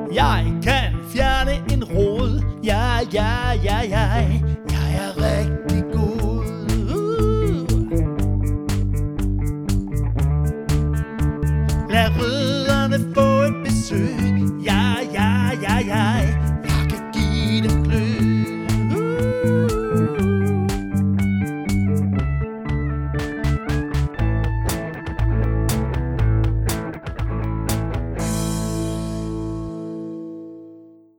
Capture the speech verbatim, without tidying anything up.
Jeg kan fjerne en rod. Ja, ja, ja, ja. Jeg er rigtig god. Uh. Lad ridderne få et besøg.